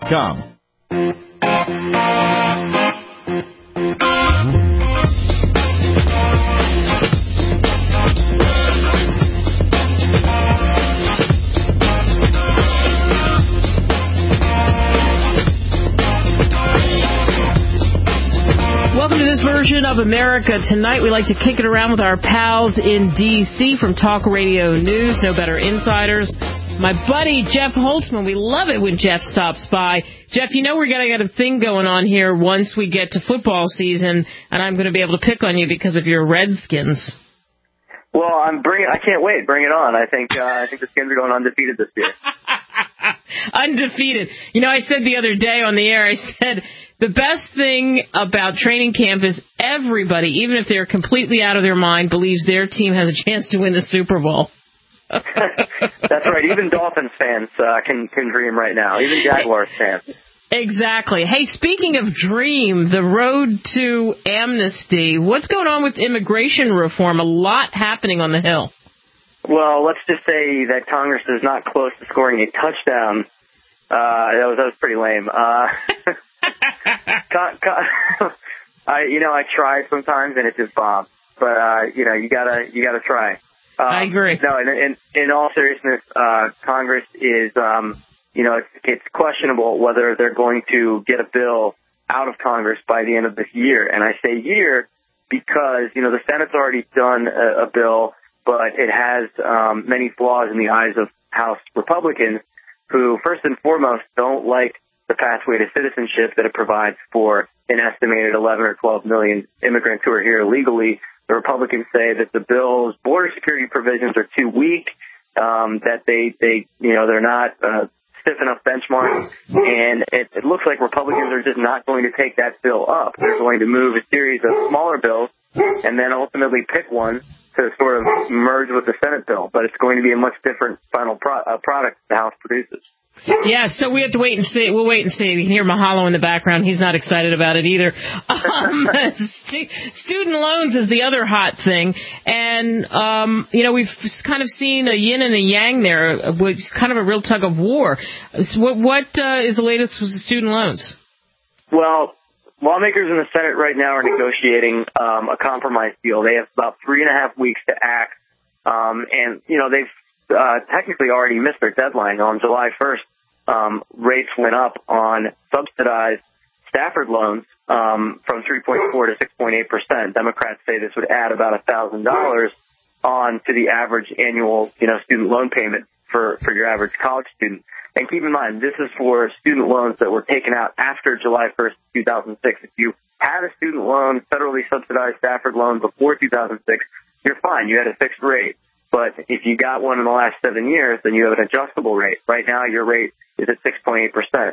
VoiceAmerica.com. Welcome to this version of America Tonight. We like to kick it around with our pals in D.C. from Talk Radio News, No Better Insiders. My buddy, Jeff Holtzman. We love it when Jeff stops by. Jeff, you know we're going to get a thing going on here once we get to football season, and I'm going to be able to pick on you because of your Redskins. Well, I can't wait. Bring it on. I think the Skins are going undefeated this year. Undefeated. You know, I said the other day on the air, I said, the best thing about training camp is everybody, even if they're completely out of their mind, believes their team has a chance to win the Super Bowl. That's right. Even Dolphins fans can dream right now. Even Jaguars fans. Exactly. Hey, speaking of dream, the road to amnesty, what's going on with immigration reform? A lot happening on the Hill. Well, let's just say that Congress is not close to scoring a touchdown. That was pretty lame. I try sometimes and it just bombs. But you gotta try. I agree. No, in all seriousness, Congress is it's questionable whether they're going to get a bill out of Congress by the end of this year. And I say year because the Senate's already done a bill, but it has many flaws in the eyes of House Republicans who, first and foremost, don't like the pathway to citizenship that it provides for an estimated 11 or 12 million immigrants who are here illegally. The Republicans say that the bill's border security provisions are too weak, that they're not stiff enough benchmarks, and it looks like Republicans are just not going to take that bill up. They're going to move a series of smaller bills and then ultimately pick one to sort of merge with the Senate bill, but it's going to be a much different final product the House produces. Yeah, so we have to wait and see. We'll wait and see. You can hear Mahalo in the background. He's not excited about it either. Student loans is the other hot thing. And, we've kind of seen a yin and a yang there, with kind of a real tug of war. What is the latest with the student loans? Well, lawmakers in the Senate right now are negotiating a compromise deal. They have about 3.5 weeks to act. They've technically already missed their deadline. On July 1st, rates went up on subsidized Stafford loans from 3.4 to 6.8%. Democrats say this would add about $1,000 on to the average annual, student loan payment for your average college student. And keep in mind, this is for student loans that were taken out after July 1st, 2006. If you had a student loan, federally subsidized Stafford loan before 2006, you're fine. You had a fixed rate. But if you got one in the last 7 years, then you have an adjustable rate. Right now, your rate is at 6.8%.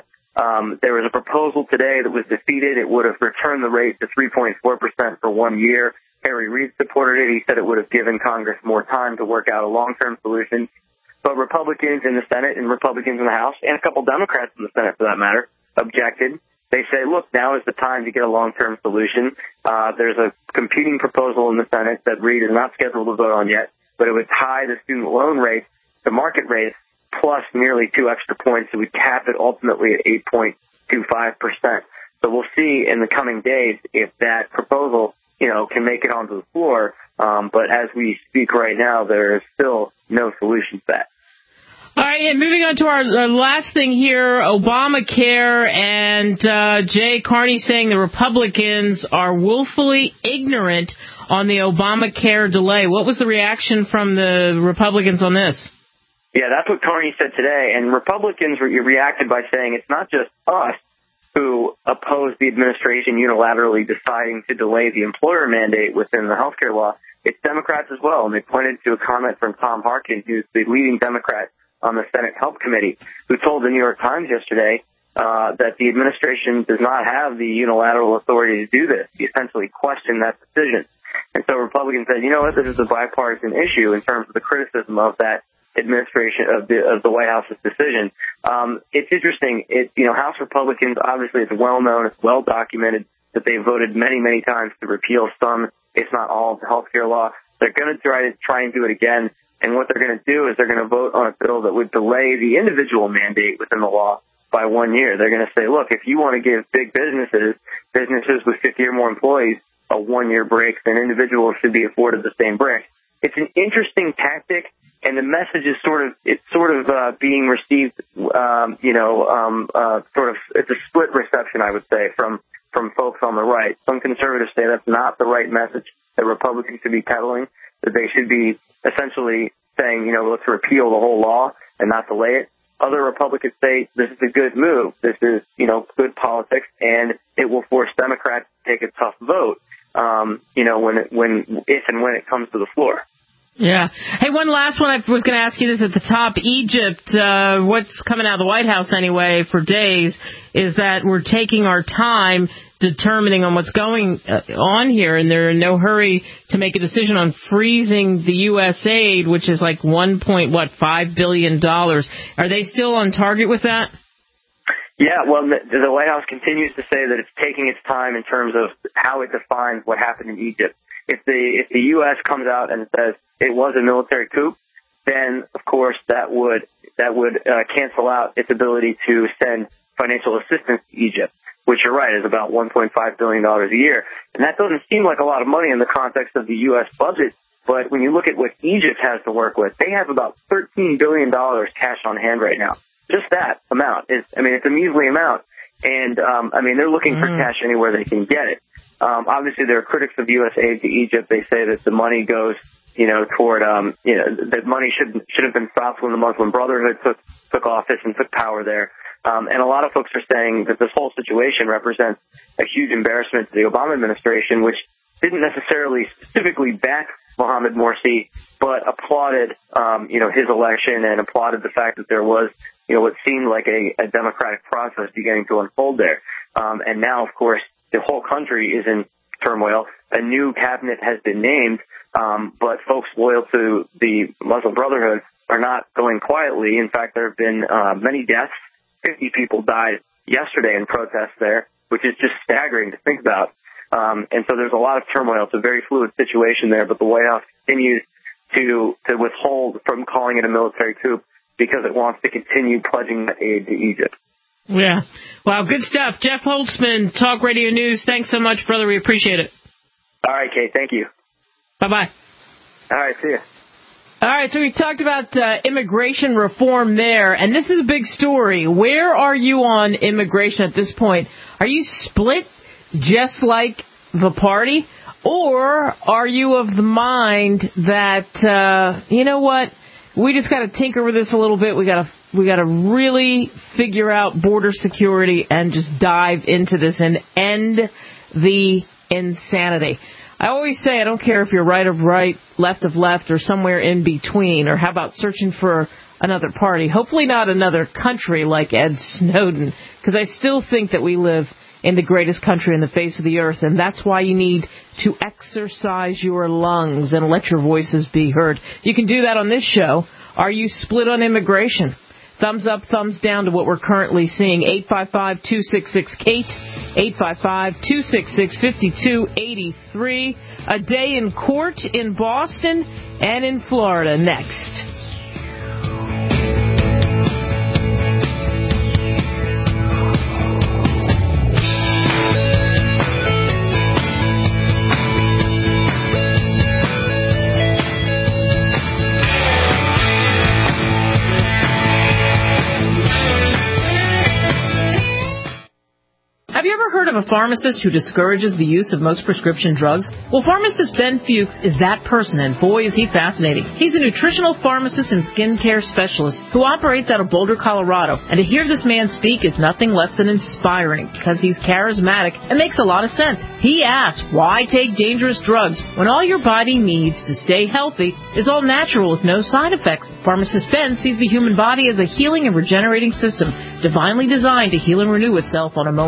There was a proposal today that was defeated. It would have returned the rate to 3.4% for 1 year. Harry Reid supported it. He said it would have given Congress more time to work out a long-term solution. But Republicans in the Senate and Republicans in the House, and a couple Democrats in the Senate for that matter, objected. They say, look, now is the time to get a long-term solution. There's a competing proposal in the Senate that Reid is not scheduled to vote on yet, but it would tie the student loan rate to market rates plus nearly 2 extra points. It would cap it ultimately at 8.25%. So we'll see in the coming days if that proposal, can make it onto the floor. But as we speak right now, there is still no solution to that. All right, and moving on to our last thing here, Obamacare, and Jay Carney saying the Republicans are willfully ignorant on the Obamacare delay. What was the reaction from the Republicans on this? Yeah, that's what Carney said today, and Republicans reacted by saying it's not just us who oppose the administration unilaterally deciding to delay the employer mandate within the healthcare law. It's Democrats as well, and they pointed to a comment from Tom Harkin, who's the leading Democrat on the Senate Health Committee, who told the New York Times yesterday that the administration does not have the unilateral authority to do this. He essentially questioned that decision. And so Republicans said, you know what, this is a bipartisan issue in terms of the criticism of that administration, of the White House's decision. It's interesting. House Republicans, obviously it's well known, it's well documented that they voted many, many times to repeal some, if not all, of the health care law. They're going to try and do it again. And what they're going to do is they're going to vote on a bill that would delay the individual mandate within the law by 1 year. They're going to say, look, if you want to give big businesses with 50 or more employees a 1 year break, then individuals should be afforded the same break. It's an interesting tactic, and the message is being received, it's a split reception, I would say, from folks on the right. Some conservatives say that's not the right message that Republicans should be peddling, that they should be essentially saying, let's repeal the whole law and not delay it. Other Republicans say this is a good move. This is, good politics, and it will force Democrats to take a tough vote, if and when it comes to the floor. Yeah. Hey, one last one. I was going to ask you this at the top. Egypt, what's coming out of the White House anyway for days is that we're taking our time determining on what's going on here, and they're in no hurry to make a decision on freezing the U.S. aid, which is like $1.5 billion. Are they still on target with that? Yeah, well, the White House continues to say that it's taking its time in terms of how it defines what happened in Egypt. If the U.S. comes out and says it was a military coup, then of course that would cancel out its ability to send financial assistance to Egypt, which you're right is about $1.5 billion a year, and that doesn't seem like a lot of money in the context of the U.S. budget. But when you look at what Egypt has to work with, they have about $13 billion cash on hand right now. Just that amount it's a measly amount, and they're looking for cash anywhere they can get it. Obviously, there are critics of U.S. aid to Egypt. They say that the money goes, toward, that money should have been stopped when the Muslim Brotherhood took office and took power there. And a lot of folks are saying that this whole situation represents a huge embarrassment to the Obama administration, which didn't necessarily specifically back Mohamed Morsi, but applauded, his election and applauded the fact that there was, what seemed like a democratic process beginning to unfold there. And now, of course, the whole country is in turmoil. A new cabinet has been named, but folks loyal to the Muslim Brotherhood are not going quietly. In fact, there have been many deaths. 50 people died yesterday in protests there, which is just staggering to think about. And so there's a lot of turmoil. It's a very fluid situation there, but the White House continues to withhold from calling it a military coup because it wants to continue pledging that aid to Egypt. Yeah. Wow, good stuff. Jeff Holtzman, Talk Radio News. Thanks so much, brother. We appreciate it. All right, Kate. Thank you. Bye-bye. All right, see ya. All right, so we talked about immigration reform there, and this is a big story. Where are you on immigration at this point? Are you split just like the party, or are you of the mind that, you know what, we just got to tinker with this a little bit. We got to really figure out border security and just dive into this and end the insanity. I always say I don't care if you're right of right, left of left, or somewhere in between, or how about searching for another party? Hopefully not another country like Ed Snowden, because I still think that we live in the greatest country on the face of the earth, and that's why you need to exercise your lungs and let your voices be heard. You can do that on this show. Are you split on immigration? Thumbs up, thumbs down to what we're currently seeing. 855-266-KATE, 855-266-5283. A day in court in Boston and in Florida next. Have you ever heard of a pharmacist who discourages the use of most prescription drugs? Well, pharmacist Ben Fuchs is that person, and boy, is he fascinating. He's a nutritional pharmacist and skincare specialist who operates out of Boulder, Colorado. And to hear this man speak is nothing less than inspiring because he's charismatic and makes a lot of sense. He asks, why take dangerous drugs when all your body needs to stay healthy is all natural with no side effects? Pharmacist Ben sees the human body as a healing and regenerating system, divinely designed to heal and renew itself on a moment-to-moment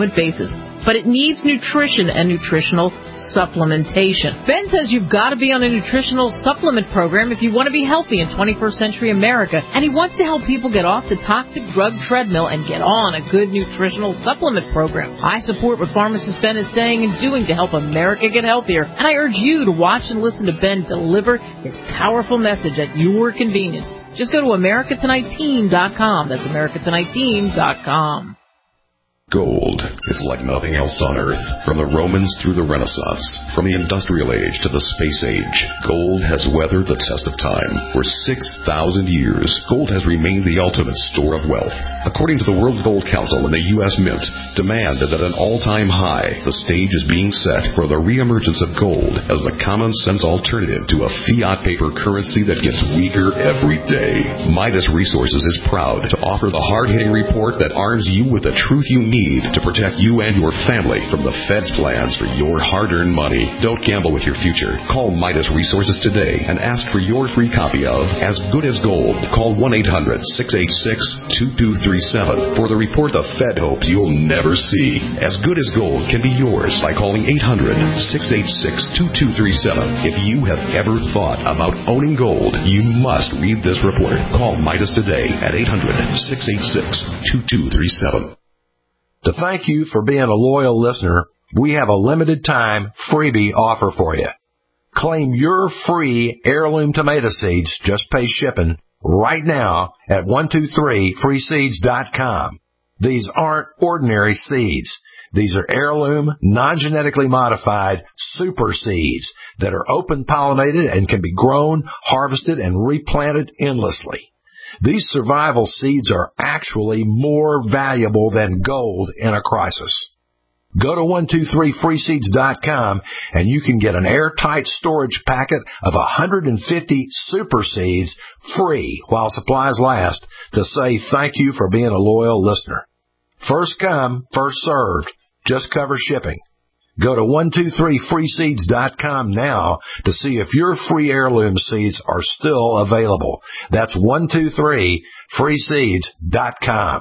supplement basis, but it needs nutrition and nutritional supplementation. Ben says you've got to be on a nutritional supplement program if you want to be healthy in 21st century America, and he wants to help people get off the toxic drug treadmill and get on a good nutritional supplement program. I support what pharmacist Ben is saying and doing to help America get healthier, and I urge you to watch and listen to Ben deliver his powerful message at your convenience. Just go to AmericaTonightTeam.com. That's AmericaTonightTeam.com. Gold is like nothing else on Earth. From the Romans through the Renaissance, from the Industrial Age to the Space Age, gold has weathered the test of time. For 6,000 years, gold has remained the ultimate store of wealth. According to the World Gold Council and the U.S. Mint, demand is at an all-time high. The stage is being set for the reemergence of gold as the common-sense alternative to a fiat paper currency that gets weaker every day. Midas Resources is proud to offer the hard-hitting report that arms you with the truth you need to protect you and your family from the Fed's plans for your hard-earned money. Don't gamble with your future. Call Midas Resources today and ask for your free copy of As Good as Gold. Call 1-800-686-2237 for the report the Fed hopes you'll never see. As Good as Gold can be yours by calling 800-686-2237. If you have ever thought about owning gold, you must read this report. Call Midas today at 800-686-2237. To thank you for being a loyal listener, we have a limited time freebie offer for you. Claim your free heirloom tomato seeds, just pay shipping, right now at 123freeseeds.com. These aren't ordinary seeds. These are heirloom, non-genetically modified super seeds that are open pollinated and can be grown, harvested, and replanted endlessly. These survival seeds are actually more valuable than gold in a crisis. Go to 123freeseeds.com and you can get an airtight storage packet of 150 super seeds free while supplies last to say thank you for being a loyal listener. First come, first served. Just cover shipping. Go to 123freeseeds.com now to see if your free heirloom seeds are still available. That's 123freeseeds.com.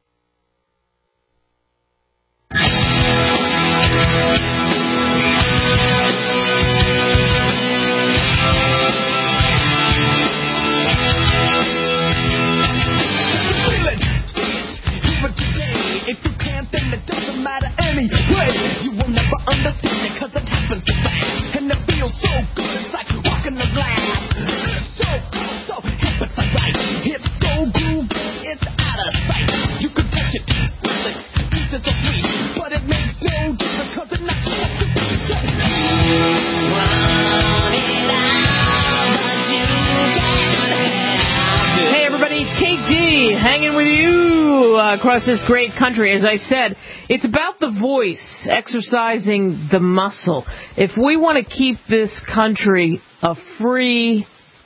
If you can't, then it doesn't matter anyway. You will never understand it, cause it happens to fast. And it feels so good, it's like walking the glass. It's so cool, so hip, it's alright. It's so groovy, it's out of sight. You can touch it, feel it, pieces of free. But it makes no difference, cause it knocks you off your feet. You want it all, but you can't have it. Hey everybody, KD, hanging with you across this great country. As I said, it's about the voice, exercising the muscle. If we want to keep this country a free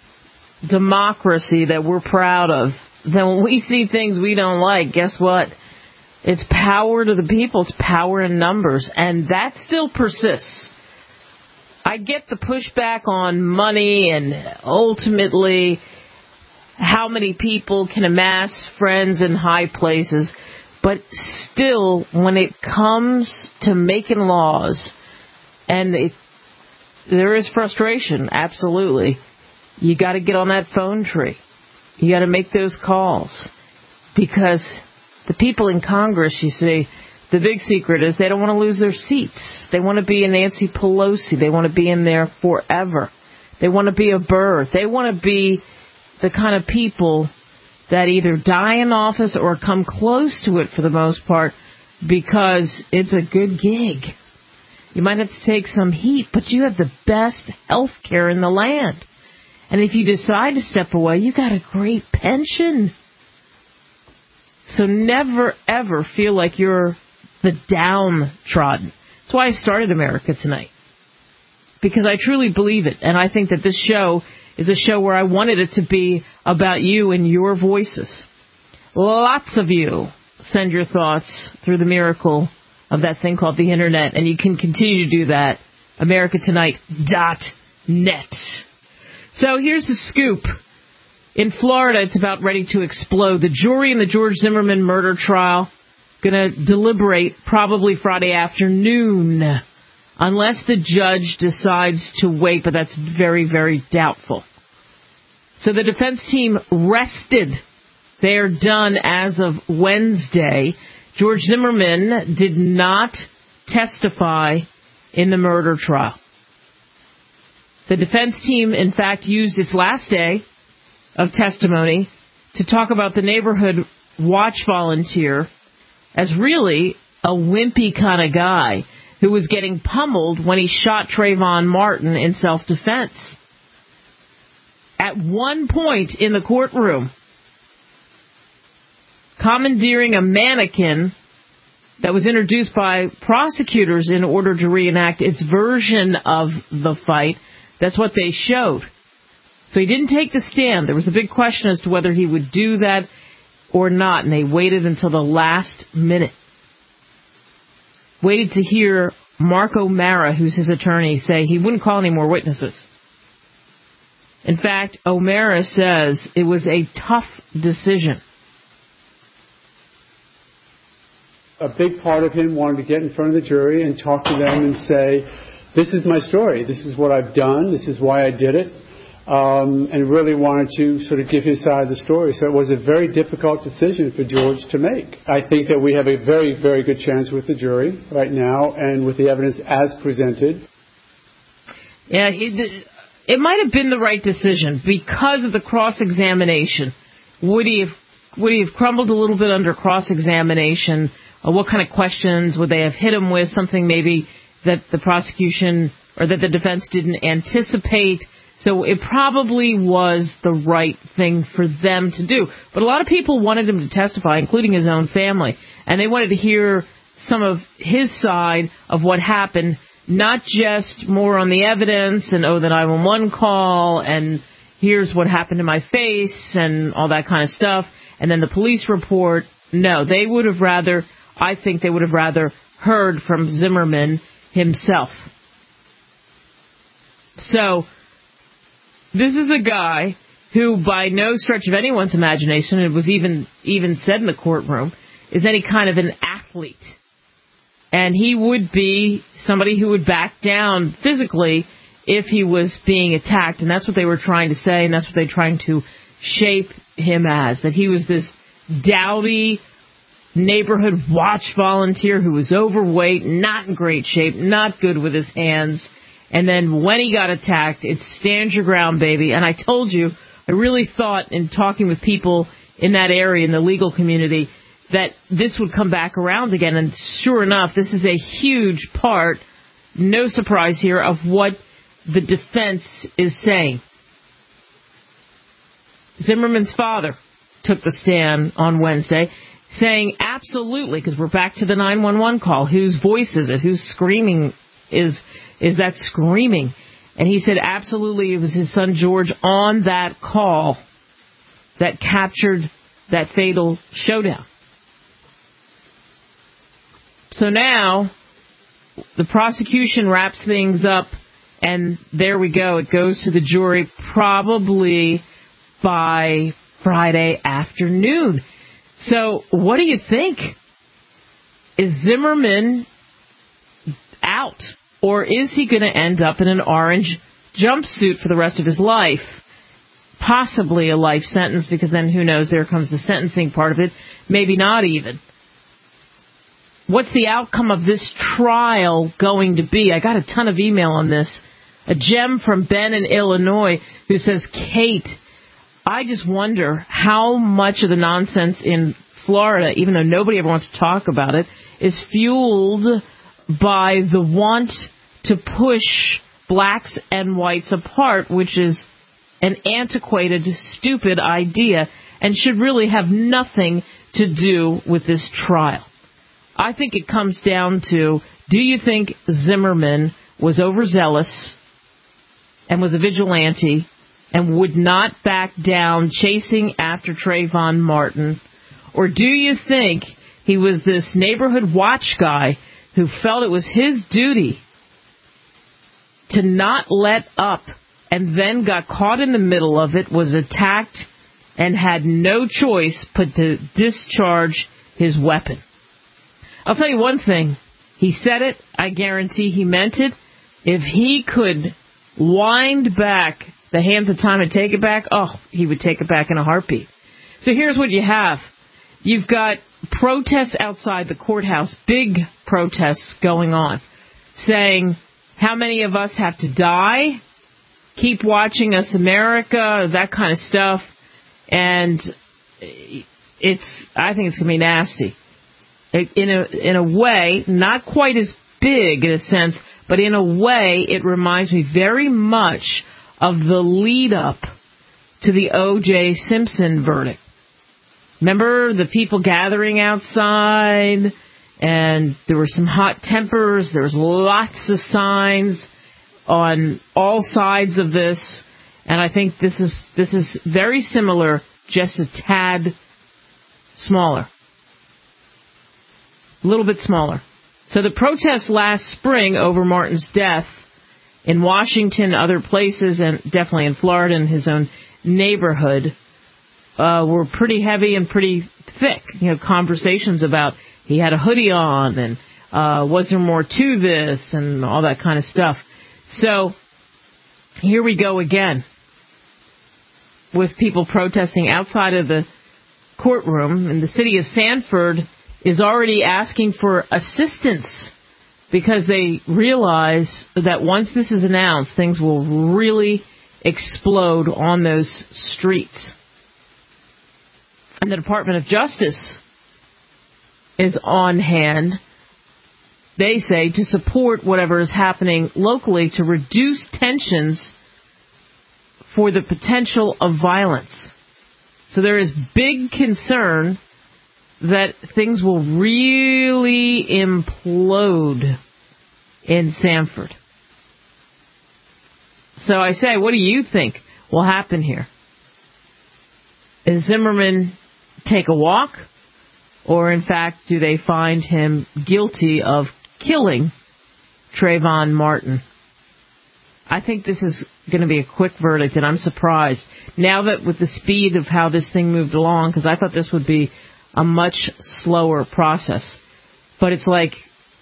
democracy that we're proud of, then when we see things we don't like, guess what? It's power to the people. It's power in numbers. And that still persists. I get the pushback on money and ultimately how many people can amass friends in high places. But still, when it comes to making laws, and there is frustration, absolutely, you got to get on that phone tree. You got to make those calls. Because the people in Congress, you see, the big secret is they don't want to lose their seats. They want to be a Nancy Pelosi. They want to be in there forever. They want to be a Burr. They want to be the kind of people that either die in office or come close to it for the most part because it's a good gig. You might have to take some heat, but you have the best health care in the land. And if you decide to step away, you got a great pension. So never, ever feel like you're the downtrodden. That's why I started America Tonight. Because I truly believe it. And I think that this show is a show where I wanted it to be about you and your voices. Lots of you send your thoughts through the miracle of that thing called the Internet, and you can continue to do that, americatonight.net. So here's the scoop. In Florida, it's about ready to explode. The jury in the George Zimmerman murder trial going to deliberate probably Friday afternoon, unless the judge decides to wait, but that's very, very doubtful. So the defense team rested. They're done as of Wednesday. George Zimmerman did not testify in the murder trial. The defense team, in fact, used its last day of testimony to talk about the neighborhood watch volunteer as really a wimpy kind of guy who was getting pummeled when he shot Trayvon Martin in self-defense. At one point in the courtroom, commandeering a mannequin that was introduced by prosecutors in order to reenact its version of the fight. That's what they showed. So he didn't take the stand. There was a big question as to whether he would do that or not, and they waited until the last minute. Waited to hear Mark O'Mara, who's his attorney, say he wouldn't call any more witnesses. In fact, O'Mara says it was a tough decision. A big part of him wanted to get in front of the jury and talk to them and say, this is my story, this is what I've done, this is why I did it, and really wanted to sort of give his side of the story. So it was a very difficult decision for George to make. I think that we have a very, very good chance with the jury right now and with the evidence as presented. Yeah, it might have been the right decision because of the cross-examination. Would he have crumbled a little bit under cross-examination? What kind of questions would they have hit him with? Something maybe that the prosecution or that the defense didn't anticipate. So it probably was the right thing for them to do. But a lot of people wanted him to testify, including his own family. And they wanted to hear some of his side of what happened, not just more on the evidence and, the 911 call and here's what happened to my face and all that kind of stuff. And then the police report. No, they would have rather, I think they would have rather heard from Zimmerman himself. So this is a guy who, by no stretch of anyone's imagination, it was even said in the courtroom, is any kind of an athlete. And he would be somebody who would back down physically if he was being attacked. And that's what they were trying to say, and that's what they're trying to shape him as, that he was this dowdy neighborhood watch volunteer who was overweight, not in great shape, not good with his hands. And then when he got attacked, it's stand your ground, baby. And I told you, I really thought in talking with people in that area, in the legal community, that this would come back around again. And sure enough, this is a huge part, no surprise here, of what the defense is saying. Zimmerman's father took the stand on Wednesday, saying absolutely, because we're back to the 911 call. Whose voice is it? Who's screaming? Is that screaming? And he said absolutely it was his son George on that call that captured that fatal showdown. So now the prosecution wraps things up, and there we go. It goes to the jury probably by Friday afternoon. So what do you think? Is Zimmerman out, or is he going to end up in an orange jumpsuit for the rest of his life? Possibly a life sentence, because then who knows, there comes the sentencing part of it. Maybe not even. What's the outcome of this trial going to be? I got a ton of email on this. A gem from Ben in Illinois who says, Kate, I just wonder how much of the nonsense in Florida, even though nobody ever wants to talk about it, is fueled by the want to push blacks and whites apart, which is an antiquated, stupid idea and should really have nothing to do with this trial. I think it comes down to, do you think Zimmerman was overzealous and was a vigilante and would not back down chasing after Trayvon Martin? Or do you think he was this neighborhood watch guy who felt it was his duty to not let up and then got caught in the middle of it, was attacked, and had no choice but to discharge his weapon? I'll tell you one thing. He said it. I guarantee he meant it. If he could wind back the hands of time and take it back, he would take it back in a heartbeat. So here's what you have. You've got protests outside the courthouse, big protests going on, saying, how many of us have to die? Keep watching us, America, that kind of stuff. And I think it's going to be nasty. In a way, not quite as big in a sense, but in a way, it reminds me very much of the lead up to the O.J. Simpson verdict. Remember the people gathering outside, and there were some hot tempers. There was lots of signs on all sides of this, and I think this is very similar, just a tad smaller. A little bit smaller. So the protests last spring over Martin's death in Washington, other places, and definitely in Florida in his own neighborhood, were pretty heavy and pretty thick. Conversations about he had a hoodie on and was there more to this and all that kind of stuff. So here we go again with people protesting outside of the courtroom, and the city of Sanford is already asking for assistance because they realize that once this is announced, things will really explode on those streets. And the Department of Justice is on hand, they say, to support whatever is happening locally to reduce tensions for the potential of violence. So there is big concern that things will really implode in Sanford. So I say, what do you think will happen here? Is Zimmerman take a walk? Or, in fact, do they find him guilty of killing Trayvon Martin? I think this is going to be a quick verdict, and I'm surprised. Now that with the speed of how this thing moved along, because I thought this would be a much slower process. But it's like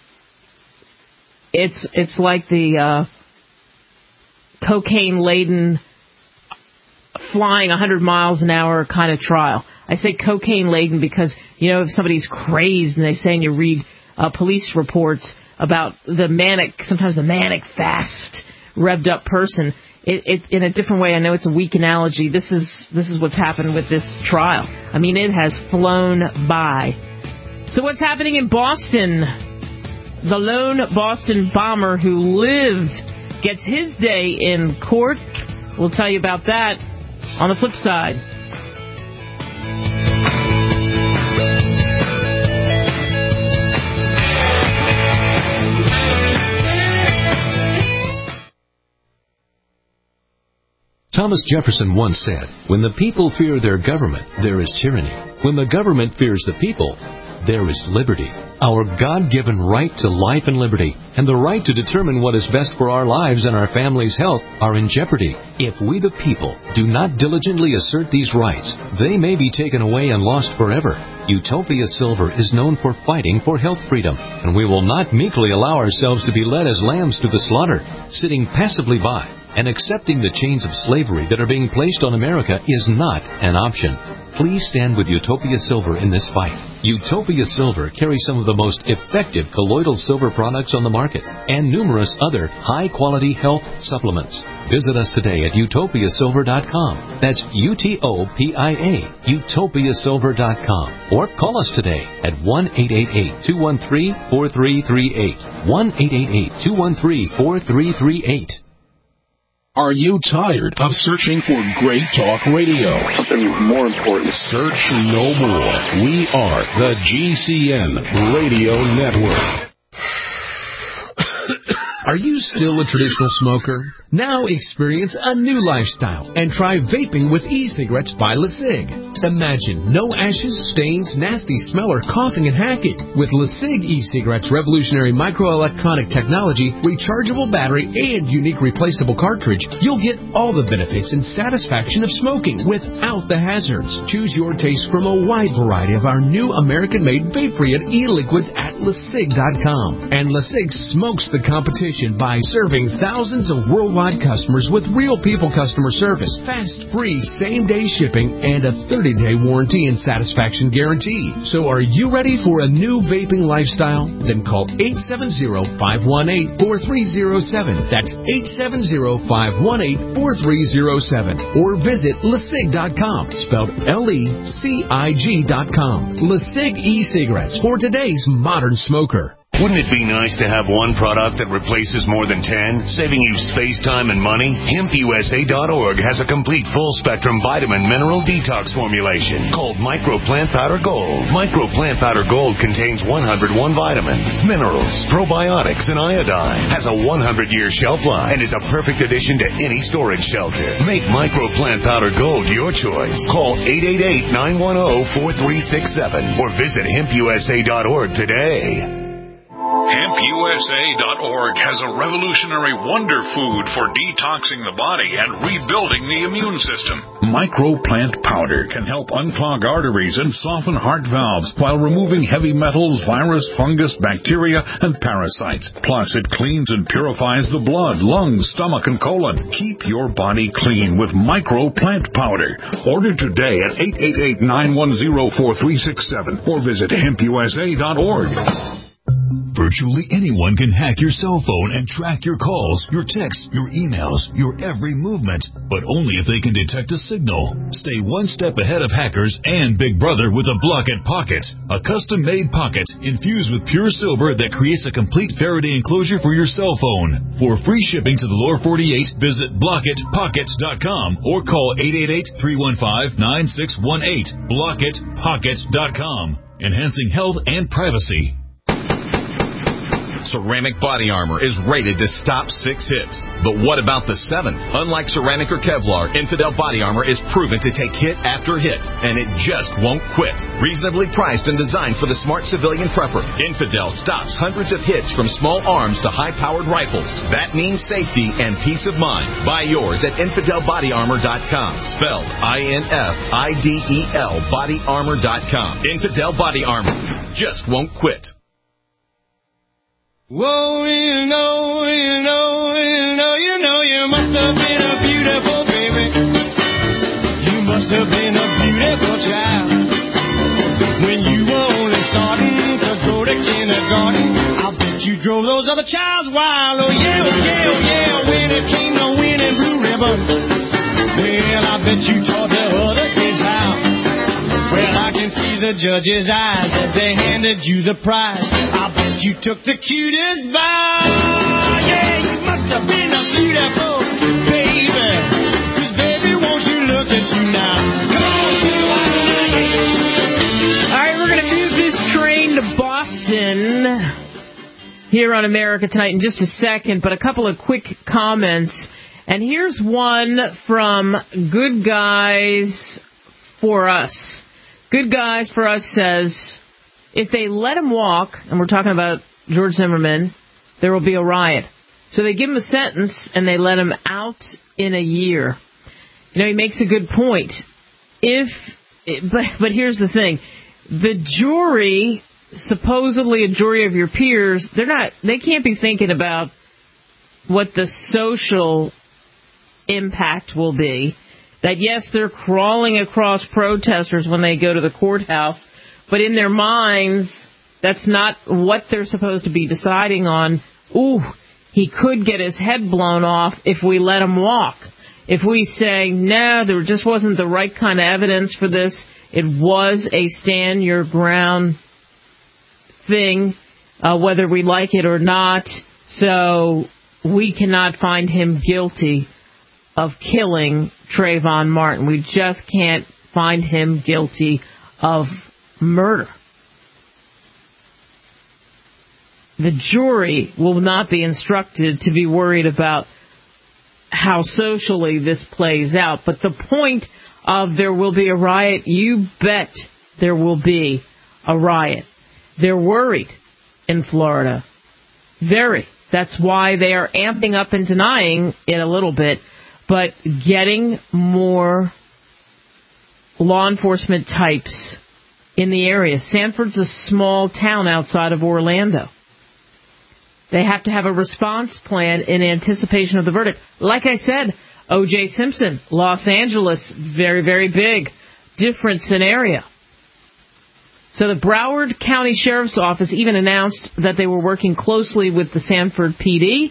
the cocaine-laden flying 100 miles an hour kind of trial. I say cocaine-laden because, if somebody's crazed and they say, and you read police reports about sometimes the manic fast, revved-up person, it in a different way. I know it's a weak analogy. This is what's happened with this trial. I mean, it has flown by. So what's happening in Boston? The lone Boston bomber who lived gets his day in court. We'll tell you about that on the flip side. Thomas Jefferson once said, "When the people fear their government, there is tyranny. When the government fears the people, there is liberty." Our God-given right to life and liberty and the right to determine what is best for our lives and our family's health are in jeopardy. If we the people do not diligently assert these rights, they may be taken away and lost forever. Utopia Silver is known for fighting for health freedom, and we will not meekly allow ourselves to be led as lambs to the slaughter, sitting passively by and accepting the chains of slavery that are being placed on America is not an option. Please stand with Utopia Silver in this fight. Utopia Silver carries some of the most effective colloidal silver products on the market and numerous other high-quality health supplements. Visit us today at utopiasilver.com. That's UTOPIA, utopiasilver.com. Or call us today at 1-888-213-4338. 1-888-213-4338. Are you tired of searching for great talk radio? Something more important. Search no more. We are the GCN Radio Network. Are you still a traditional smoker? Now experience a new lifestyle and try vaping with e-cigarettes by LeSig. Imagine no ashes, stains, nasty smell, or coughing and hacking. With LeSig e-cigarettes' revolutionary microelectronic technology, rechargeable battery, and unique replaceable cartridge, you'll get all the benefits and satisfaction of smoking without the hazards. Choose your taste from a wide variety of our new American-made vape-free e-liquids at LeSig.com. And LeSig smokes the competition by serving thousands of worldwide customers with real people customer service, fast, free, same-day shipping, and a 30-day warranty and satisfaction guarantee. So are you ready for a new vaping lifestyle? Then call 870-518-4307. That's 870-518-4307. Or visit LeSig.com, spelled LECIG.com. LeSig e-cigarettes for today's modern smoker. Wouldn't it be nice to have one product that replaces more than 10, saving you space, time, and money? HempUSA.org has a complete full-spectrum vitamin mineral detox formulation called Micro Plant Powder Gold. Micro Plant Powder Gold contains 101 vitamins, minerals, probiotics, and iodine. Has a 100-year shelf life and is a perfect addition to any storage shelter. Make Micro Plant Powder Gold your choice. Call 888-910-4367 or visit HempUSA.org today. HempUSA.org has a revolutionary wonder food for detoxing the body and rebuilding the immune system. Microplant powder can help unclog arteries and soften heart valves while removing heavy metals, virus, fungus, bacteria, and parasites. Plus, it cleans and purifies the blood, lungs, stomach, and colon. Keep your body clean with Microplant powder. Order today at 888-910-4367 or visit HempUSA.org. Virtually anyone can hack your cell phone and track your calls, your texts, your emails, your every movement, but only if they can detect a signal. Stay one step ahead of hackers and Big Brother with a Blockit Pocket, a custom-made pocket infused with pure silver that creates a complete Faraday enclosure for your cell phone. For free shipping to the lower 48, visit BlockitPocket.com or call 888-315-9618. BlockitPocket.com, enhancing health and privacy. Ceramic Body Armor is rated to stop 6 hits. But what about the 7th? Unlike ceramic or Kevlar, Infidel Body Armor is proven to take hit after hit, and it just won't quit. Reasonably priced and designed for the smart civilian prepper, Infidel stops hundreds of hits from small arms to high-powered rifles. That means safety and peace of mind. Buy yours at InfidelBodyArmor.com, spelled INFIDEL BodyArmor.com. Infidel Body Armor just won't quit. Whoa, you must have been a beautiful baby. You must have been a beautiful child. When you were only starting to go to kindergarten, I bet you drove those other childs wild. Oh yeah, oh yeah, oh yeah, when it came to winning blue ribbon. Well, I bet you taught the other kids how. Well, I can see the judge's eyes as they handed you the prize. I bet you took the cutest bow. Yeah, you must have been a beautiful baby. 'Cause baby, won't you look at you now? Come on, all right, we're going to move this train to Boston here on America Tonight in just a second, but a couple of quick comments. And here's one from Good Guys for Us. Good Guys for Us says, if they let him walk, and we're talking about George Zimmerman, there will be a riot. So they give him a sentence, and they let him out in a year. You know, he makes a good point. But here's the thing. The jury, supposedly a jury of your peers, they can't be thinking about what the social impact will be. That, yes, they're crawling across protesters when they go to the courthouse, but in their minds, that's not what they're supposed to be deciding on. Ooh, he could get his head blown off if we let him walk. If we say, no, there just wasn't the right kind of evidence for this, it was a stand your ground thing, whether we like it or not, so we cannot find him guilty of killing Trayvon Martin. We just can't find him guilty of murder. the jury will not be instructed to be worried about how socially this plays out. But the point of there will be a riot, you bet there will be a riot. They're worried in Florida. Very. That's why they are amping up and denying it a little bit, but getting more law enforcement types in the area. Sanford's a small town outside of Orlando. They have to have a response plan in anticipation of the verdict. Like I said, O.J. Simpson, Los Angeles, very, very big, different scenario. So the Broward County Sheriff's Office even announced that they were working closely with the Sanford PD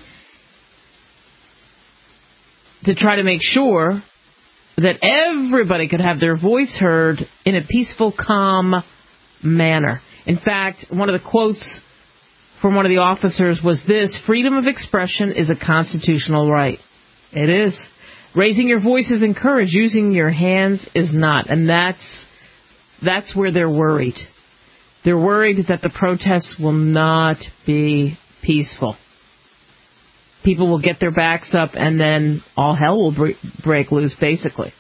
to try to make sure that everybody could have their voice heard in a peaceful, calm manner. In fact, one of the quotes from one of the officers was this: freedom of expression is a constitutional right. It is. Raising your voice is encouraged. Using your hands is not. And that's where they're worried. They're worried that the protests will not be peaceful. People will get their backs up and then all hell will break loose, basically.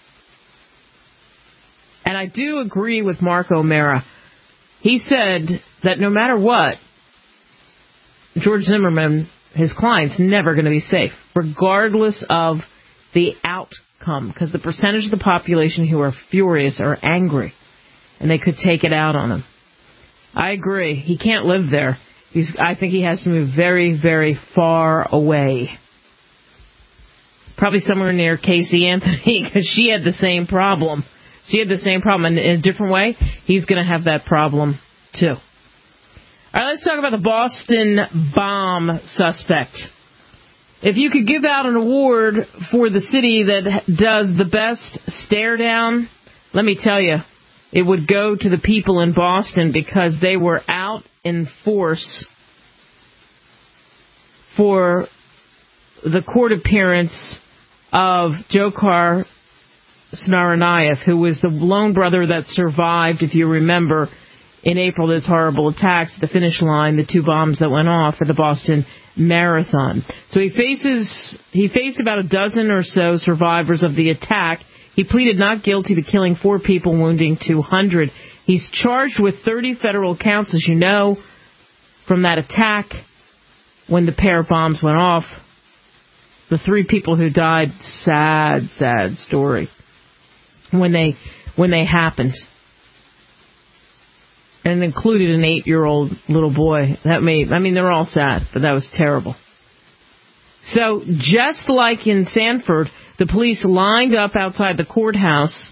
And I do agree with Mark O'Mara. He said that no matter what, George Zimmerman, his client's never going to be safe, regardless of the outcome, because the percentage of the population who are furious are angry, and they could take it out on him. I agree. He can't live there. I think he has to move very, very far away. Probably somewhere near Casey Anthony, because she had the same problem. She had the same problem, and in a different way, he's going to have that problem, too. All right, let's talk about the Boston bomb suspect. If you could give out an award for the city that does the best stare down, let me tell you, it would go to the people in Boston, because they were out in force for the court appearance of Dzhokhar Tsarnaev, who was the lone brother that survived, if you remember, in April, those horrible attacks at the finish line, the 2 bombs that went off at the Boston Marathon. So he faced about a dozen or so survivors of the attack. He pleaded not guilty to killing 4 people, wounding 200. He's charged with 30 federal counts, as you know, from that attack when the pair of bombs went off. The 3 people who died, sad, sad story when they happened. And included an 8-year-old little boy. They're all sad, but that was terrible. So just like in Sanford, the police lined up outside the courthouse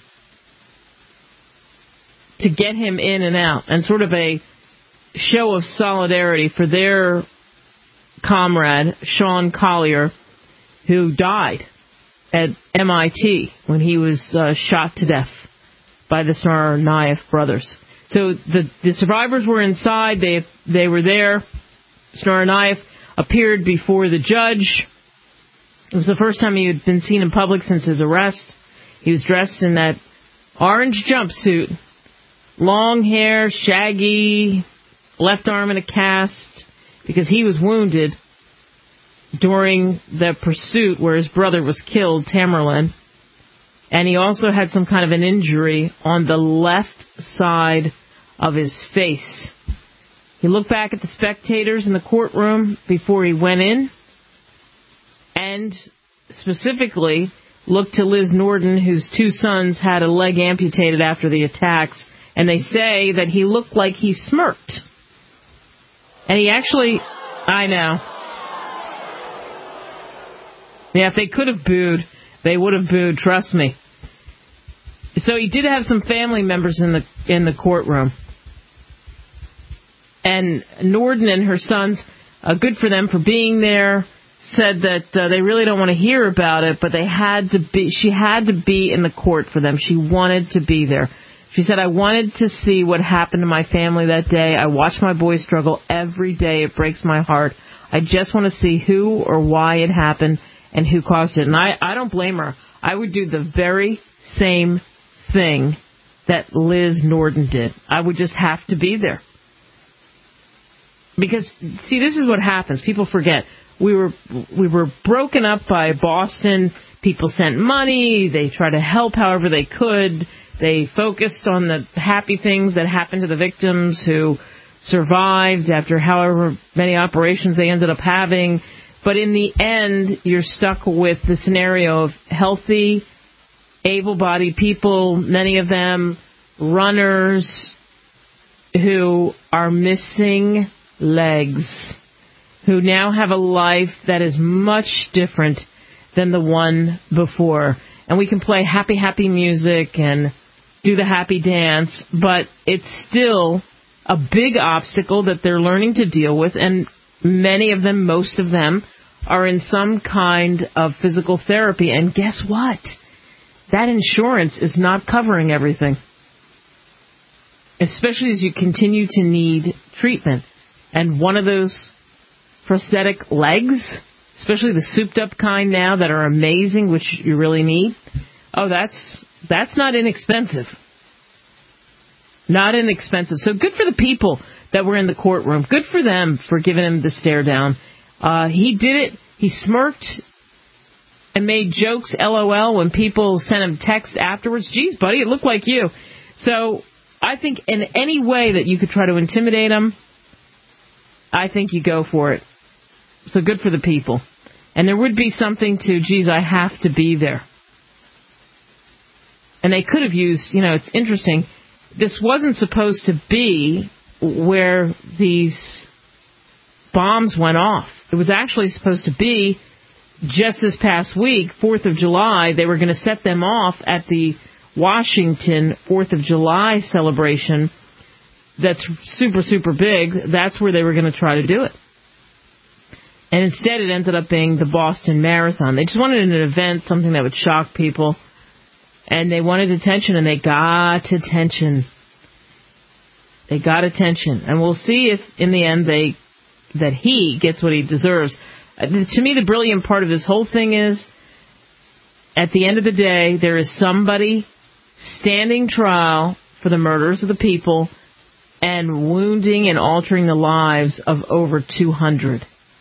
to get him in and out, and sort of a show of solidarity for their comrade, Sean Collier, who died at MIT when he was shot to death by the Tsarnaev brothers. So the survivors were inside. They were there. Tsarnaev appeared before the judge. It was the first time he had been seen in public since his arrest. He was dressed in that orange jumpsuit, long hair, shaggy, left arm in a cast, because he was wounded during the pursuit where his brother was killed, Tamerlan. And he also had some kind of an injury on the left side of his face. He looked back at the spectators in the courtroom before he went in, and specifically looked to Liz Norton, whose 2 sons had a leg amputated after the attacks, and they say that he looked like he smirked. And he actually, I know. Yeah, if they could have booed, they would have booed, trust me. So he did have some family members in the courtroom. And Norton and her sons, good for them for being there, said that they really don't want to hear about it, but she had to be in the court for them. She wanted to be there. She said, I wanted to see what happened to my family that day. I watch my boys struggle every day. It breaks my heart. I just want to see who or why it happened and who caused it. And I don't blame her. I would do the very same thing that Liz Norton did. I would just have to be there. Because, see, this is what happens. People forget. We were broken up by Boston. People sent money. They tried to help however they could. They focused on the happy things that happened to the victims who survived after however many operations they ended up having. But in the end, you're stuck with the scenario of healthy, able-bodied people, many of them runners who are missing legs, who now have a life that is much different than the one before. And we can play happy, happy music and do the happy dance, but it's still a big obstacle that they're learning to deal with, and many of them, most of them, are in some kind of physical therapy. And guess what? That insurance is not covering everything, especially as you continue to need treatment. And one of those prosthetic legs, especially the souped-up kind now that are amazing, which you really need, that's not inexpensive. Not inexpensive. So good for the people that were in the courtroom. Good for them for giving him the stare down. He did it. He smirked and made jokes, LOL, when people sent him text afterwards. Geez, buddy, it looked like you. So I think in any way that you could try to intimidate him, I think you go for it. So good for the people. And there would be something to, geez, I have to be there. And they could have used, it's interesting, this wasn't supposed to be where these bombs went off. It was actually supposed to be just this past week, 4th of July. They were going to set them off at the Washington 4th of July celebration that's super, super big. That's where they were going to try to do it. And instead it ended up being the Boston Marathon. They just wanted an event, something that would shock people. And they wanted attention, and they got attention. They got attention. And we'll see if, in the end, that he gets what he deserves. To me, the brilliant part of this whole thing is, at the end of the day, there is somebody standing trial for the murders of the people and wounding and altering the lives of over 200.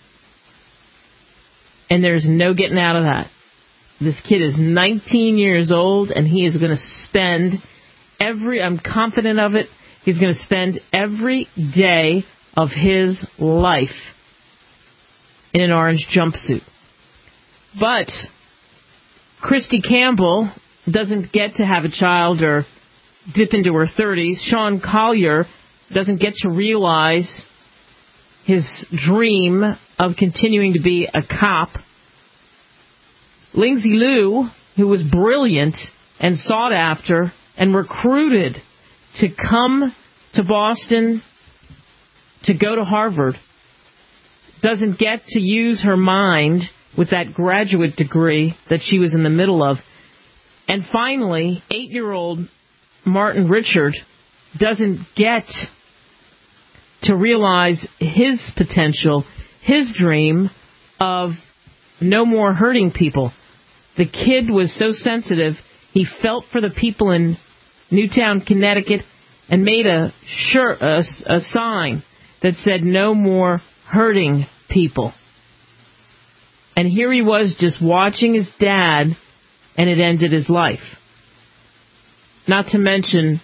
And there's no getting out of that. This kid is 19 years old, and he is going to spend I'm confident of it, he's going to spend every day of his life in an orange jumpsuit. But Christy Campbell doesn't get to have a child or dip into her 30s. Sean Collier doesn't get to realize his dream of continuing to be a cop. Lindsay Liu, who was brilliant and sought after and recruited to come to Boston to go to Harvard, doesn't get to use her mind with that graduate degree that she was in the middle of. And finally, 8-year-old Martin Richard doesn't get to realize his potential, his dream of no more hurting people. The kid was so sensitive, he felt for the people in Newtown, Connecticut, and made a sign that said no more hurting people. And here he was just watching his dad, and it ended his life. Not to mention,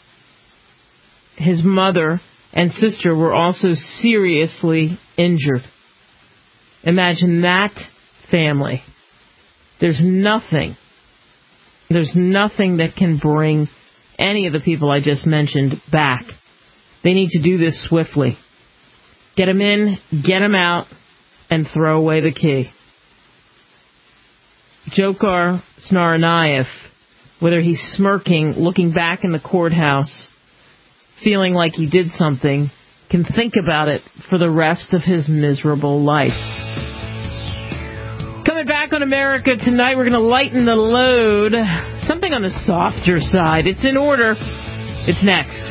his mother and sister were also seriously injured. Imagine that family. There's nothing that can bring any of the people I just mentioned back. They need to do this swiftly. Get them in, get them out, and throw away the key. Dzhokhar Tsarnaev, whether he's smirking, looking back in the courthouse, feeling like he did something, can think about it for the rest of his miserable life. Coming back on America Tonight, we're going to lighten the load. Something on the softer side. It's in order. It's next.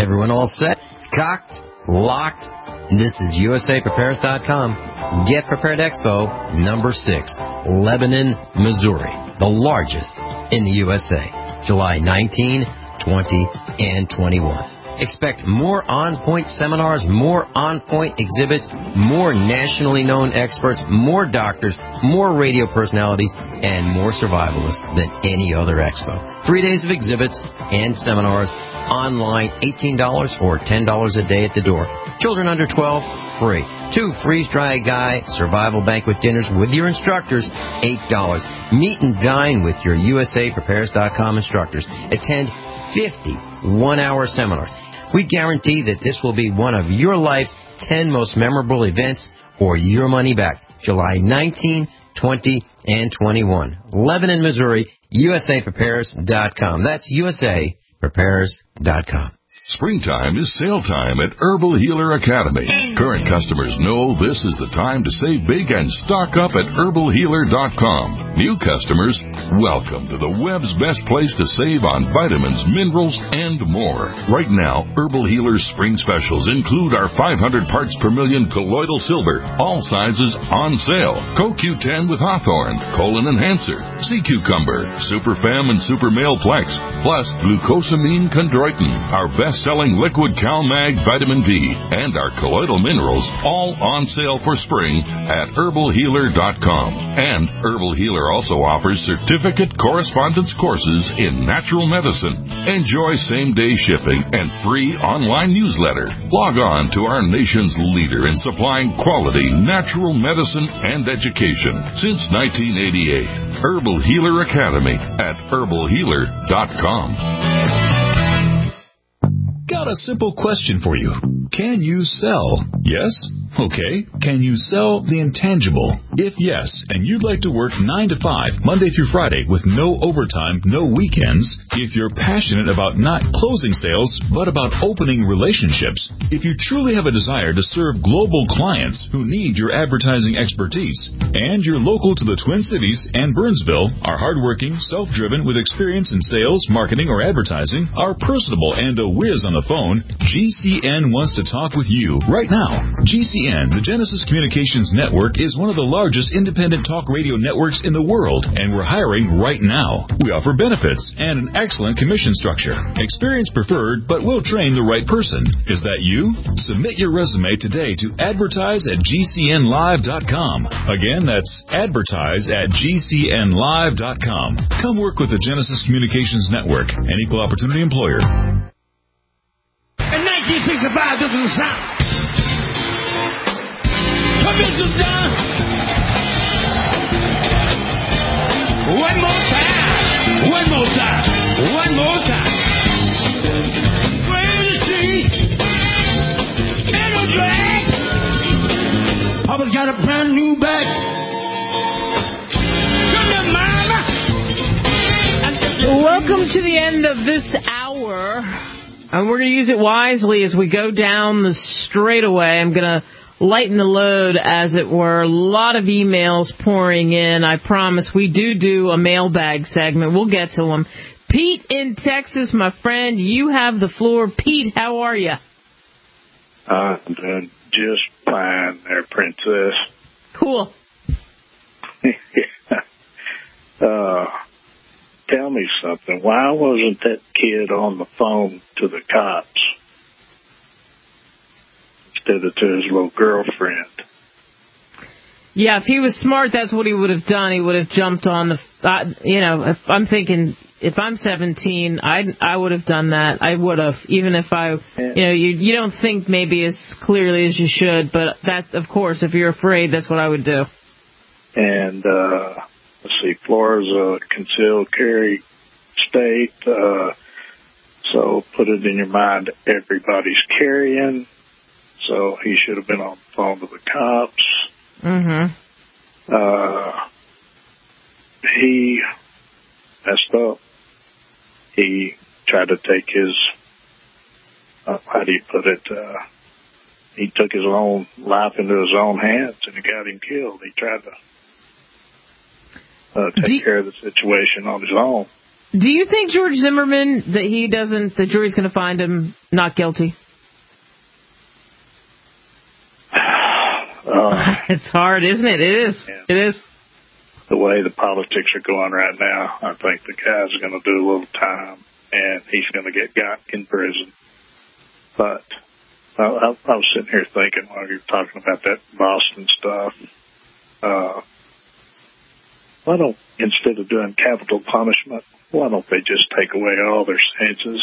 Everyone all set? Cocked? Locked? This is USAPrepares.com. Get Prepared Expo number 6, Lebanon, Missouri, the largest in the USA, July 19, 20, and 21. Expect more on-point seminars, more on-point exhibits, more nationally known experts, more doctors, more radio personalities, and more survivalists than any other expo. 3 days of exhibits and seminars, online $18 or $10 a day at the door. Children under 12, free. 2 freeze-dry guy survival banquet dinners with your instructors, $8. Meet and dine with your USAPrepares.com instructors. Attend 50 one-hour seminars. We guarantee that this will be one of your life's 10 most memorable events or your money back. July 19, 20, and 21. Lebanon, Missouri, USAPrepares.com. That's USAPrepares.com. Springtime is sale time at Herbal Healer Academy. Current customers know this is the time to save big and stock up at herbalhealer.com. New customers, welcome to the web's best place to save on vitamins, minerals, and more. Right now, Herbal Healer's spring specials include our 500 parts per million colloidal silver, all sizes on sale. CoQ10 with Hawthorne, Colon Enhancer, Sea Cucumber, Super Fem and Super Male Plex, plus glucosamine chondroitin, our best-selling liquid CalMag vitamin B, and our colloidal minerals, all on sale for spring at herbalhealer.com. And Herbal Healer also offers certificate correspondence courses in natural medicine. Enjoy same-day shipping and free online newsletter. Log on to our nation's leader in supplying quality natural medicine and education since 1988. Herbal Healer Academy at herbalhealer.com. Got a simple question for you. Can you sell? Yes? Okay. Can you sell the intangible? If yes, and you'd like to work 9 to 5, Monday through Friday, with no overtime, no weekends, if you're passionate about not closing sales, but about opening relationships, if you truly have a desire to serve global clients who need your advertising expertise, and you're local to the Twin Cities and Burnsville, are hardworking, self-driven, with experience in sales, marketing, or advertising, are personable, and a whiz on the phone, GCN wants to talk with you right now. GCN, the Genesis Communications Network, is one of the largest independent talk radio networks in the world, and we're hiring right now. We offer benefits and an excellent commission structure. Experience preferred, but we'll train the right person. Is that you? Submit your resume today to advertise@gcnlive.com. Again, that's advertise@gcnlive.com. Come work with the Genesis Communications Network, an equal opportunity employer. In 1965, this was the sound. Come in, Suzanne. One more time. One more time. One more time. Where the sea? Ain't no drag. Papa's got a brand new bag. Come here, mama. Welcome to the end of this hour. And we're going to use it wisely as we go down the straightaway. I'm going to lighten the load, as it were. A lot of emails pouring in. I promise we do a mailbag segment. We'll get to them. Pete in Texas, my friend, you have the floor. Pete, how are you? I'm doing just fine there, Princess. Cool. Tell me something. Why wasn't that kid on the phone to the cops instead of to his little girlfriend? Yeah, if he was smart, that's what he would have done. He would have jumped on the, if I'm thinking, if I'm 17, I would have done that. I would have, even if you don't think maybe as clearly as you should, but that's, of course, if you're afraid, that's what I would do. And, let's see, Florida's a concealed carry state, so put it in your mind, everybody's carrying, so he should have been on the phone to the cops. Mm-hmm. He messed up. He tried to take his, how do you put it, he took his own life into his own hands and it got him killed. He tried to take care of the situation on his own. Do you think George Zimmerman, the jury's going to find him not guilty? It's hard, isn't it? It is. Yeah. It is. The way the politics are going right now, I think the guy's going to do a little time, and he's going to get got in prison. But I was sitting here thinking while you were talking about that Boston stuff, why don't, instead of doing capital punishment, why don't they just take away all their senses?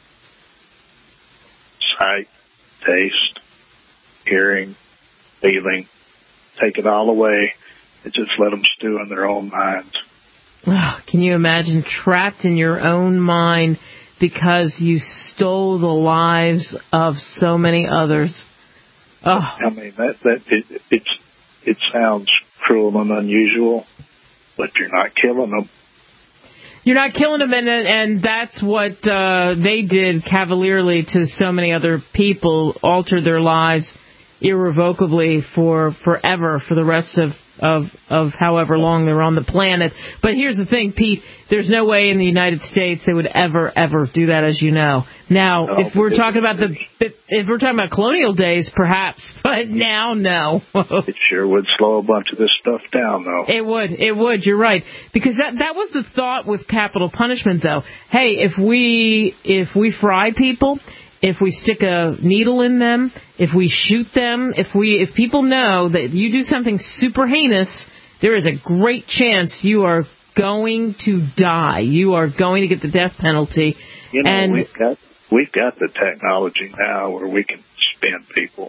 Sight, taste, hearing, feeling, take it all away and just let them stew in their own minds. Oh, can you imagine trapped in your own mind because you stole the lives of so many others? Oh. I mean, it sounds cruel and unusual, but you're not killing them. You're not killing them, and that's what they did cavalierly to so many other people, altered their lives irrevocably for forever, for the rest of however long they're on the planet. But here's the thing, Pete, there's no way in the United States they would ever do that, as you know. Now, if we're talking about colonial days, perhaps, but now, no. It sure would slow a bunch of this stuff down, though. It would, you're right. Because that was the thought with capital punishment, though. Hey, if we fry people, if we stick a needle in them, if we shoot them, if people know that you do something super heinous, there is a great chance you are going to die. You are going to get the death penalty. You know, we've got the technology now where we can spin people.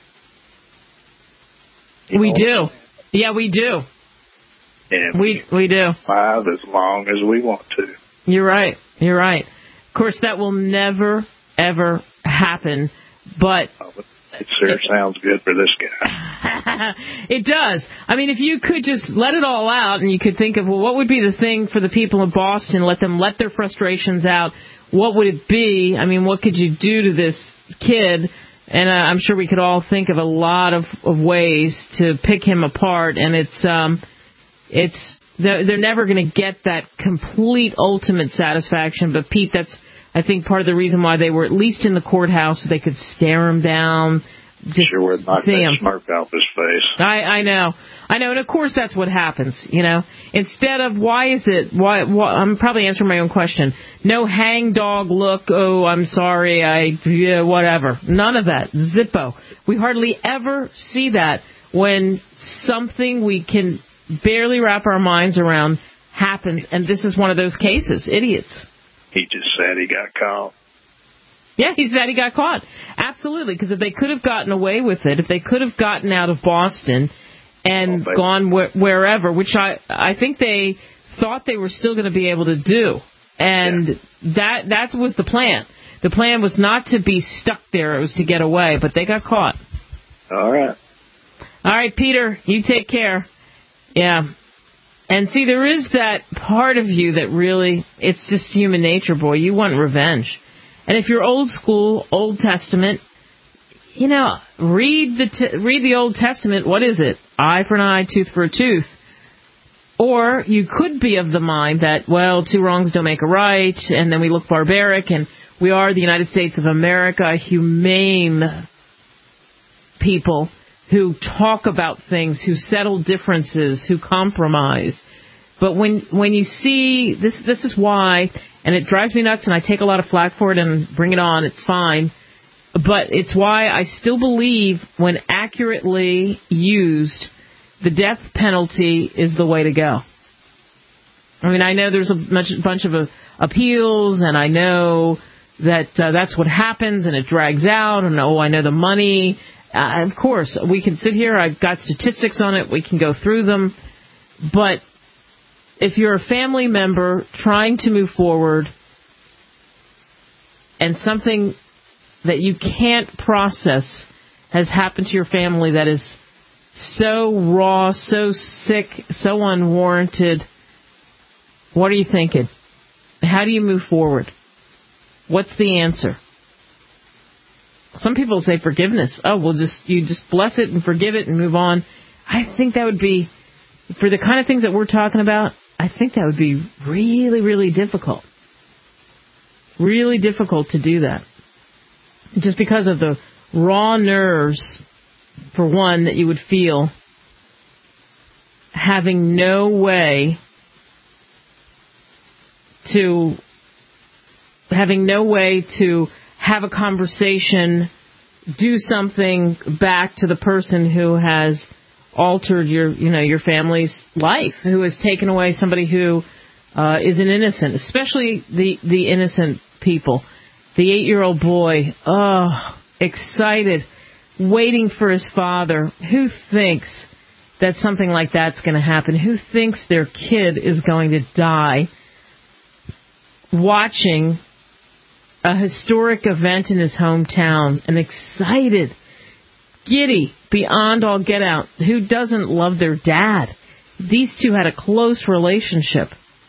We do. Yeah, we do. And we do. Live as long as we want to. You're right. Of course, that will never ever happen, but it sure sounds good for this guy. It does. I mean, if you could just let it all out and you could think of, well, what would be the thing for the people of Boston, let them let their frustrations out, what would it be? I mean, what could you do to this kid? And I'm sure we could all think of a lot of ways to pick him apart, and they're never going to get that complete ultimate satisfaction, but Pete, that's I think part of the reason why they were at least in the courthouse, so they could stare him down, just sure would knock see that him. Smirk off his face. I know, and of course that's what happens. You know, instead of why I'm probably answering my own question. No hang dog look. Oh, I'm sorry. Whatever. None of that. Zippo. We hardly ever see that when something we can barely wrap our minds around happens, and this is one of those cases. Idiots. He just said he got caught. Yeah, he said he got caught. Absolutely, because if they could have gotten away with it, if they could have gotten out of Boston and gone wherever, which I think they thought they were still going to be able to do, and that was the plan. The plan was not to be stuck there, it was to get away, but they got caught. All right, Peter, you take care. Yeah. And see, there is that part of you that really, it's just human nature, boy. You want revenge. And if you're old school, Old Testament, you know, read the Old Testament. What is it? Eye for an eye, tooth for a tooth. Or you could be of the mind that, well, two wrongs don't make a right, and then we look barbaric, and we are the United States of America, humane people who talk about things, who settle differences, who compromise. But when you see, this is why, and it drives me nuts, and I take a lot of flack for it, and bring it on, it's fine. But it's why I still believe when accurately used, the death penalty is the way to go. I mean, I know there's a bunch of appeals, and I know that that's what happens, and it drags out, and I know the money. Of course, we can sit here. I've got statistics on it. We can go through them. But if you're a family member trying to move forward and something that you can't process has happened to your family that is so raw, so sick, so unwarranted, what are you thinking? How do you move forward? What's the answer? Some people say forgiveness. Oh, you just bless it and forgive it and move on. I think that would be, for the kind of things that we're talking about, I think that would be really, really difficult. Really difficult to do that. Just because of the raw nerves, for one, that you would feel having no way to have a conversation, do something back to the person who has altered your family's life, who has taken away somebody who is an innocent, especially the innocent people. The 8-year-old boy, excited, waiting for his father. Who thinks that something like that's going to happen? Who thinks their kid is going to die watching a historic event in his hometown, and excited, giddy, beyond all get out? Who doesn't love their dad? These two had a close relationship.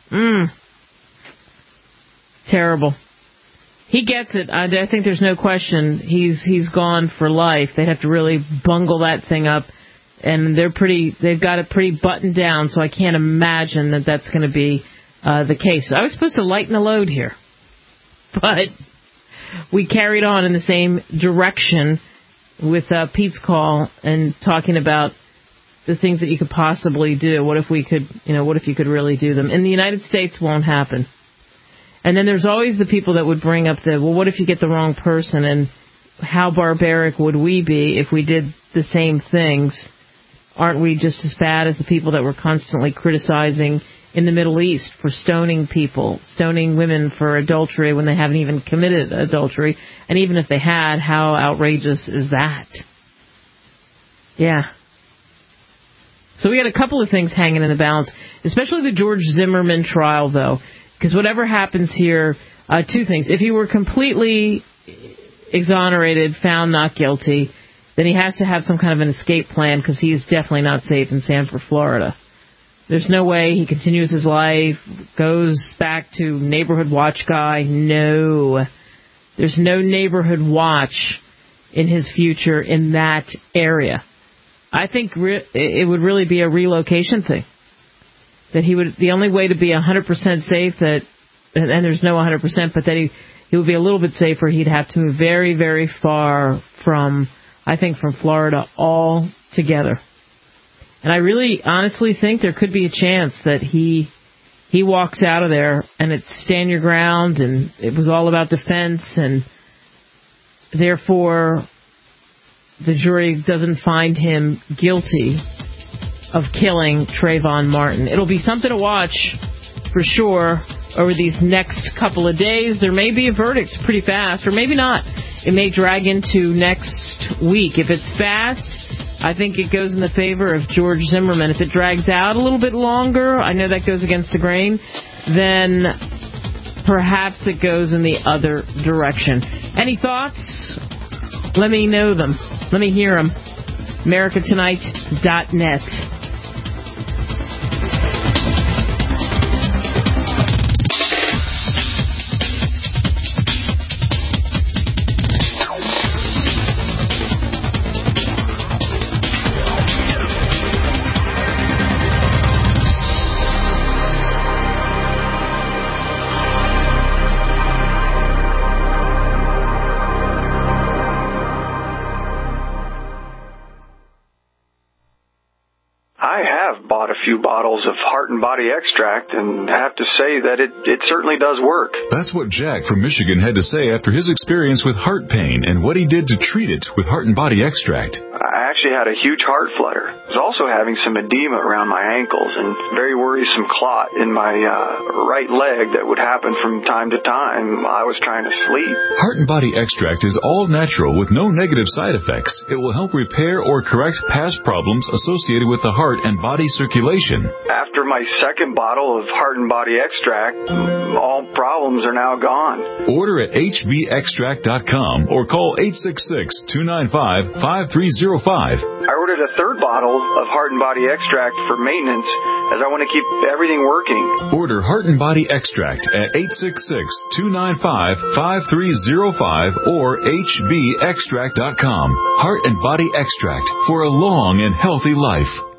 Terrible. He gets it. I think there's no question he's gone for life. They'd have to really bungle that thing up, and they've got it pretty buttoned down, so I can't imagine that that's going to be the case. I was supposed to lighten the load here, but we carried on in the same direction with Pete's call and talking about the things that you could possibly do. What if you could really do them? In the United States, won't happen. And then there's always the people that would bring up what if you get the wrong person, and how barbaric would we be if we did the same things? Aren't we just as bad as the people that were constantly criticizing in the Middle East for stoning people, stoning women for adultery when they haven't even committed adultery? And even if they had, how outrageous is that? Yeah. So we got a couple of things hanging in the balance, especially the George Zimmerman trial, though. Because whatever happens here, two things. If he were completely exonerated, found not guilty, then he has to have some kind of an escape plan, because he is definitely not safe in Sanford, Florida. There's no way he continues his life, goes back to neighborhood watch guy. No. There's no neighborhood watch in his future in that area. I think it would really be a relocation thing. That the only way to be 100% safe, and there's no 100%, but that he would be a little bit safer, he'd have to move very, very far from Florida altogether. And I really honestly think there could be a chance that he walks out of there and it's stand your ground, and it was all about defense, and therefore the jury doesn't find him guilty of killing Trayvon Martin. It'll be something to watch for sure over these next couple of days. There may be a verdict pretty fast, or maybe not. It may drag into next week. If it's fast, I think it goes in the favor of George Zimmerman. If it drags out a little bit longer, I know that goes against the grain, then perhaps it goes in the other direction. Any thoughts? Let me know them. Let me hear them. AmericaTonight.net. Bought a few bottles of Heart and Body Extract, and have to say that it certainly does work. That's what Jack from Michigan had to say after his experience with heart pain and what he did to treat it with Heart and Body Extract. I actually had a huge heart flutter. I was also having some edema around my ankles and very worrisome clot in my right leg that would happen from time to time while I was trying to sleep. Heart and Body Extract is all natural with no negative side effects. It will help repair or correct past problems associated with the heart and body circulation. After my second bottle of Heart and Body Extract, all problems are now gone. Order at hbextract.com or call 866-295-5305. I ordered a third bottle of Heart and Body Extract for maintenance, as I want to keep everything working. Order Heart and Body Extract at 866-295-5305 or hbextract.com. Heart and Body Extract for a long and healthy life.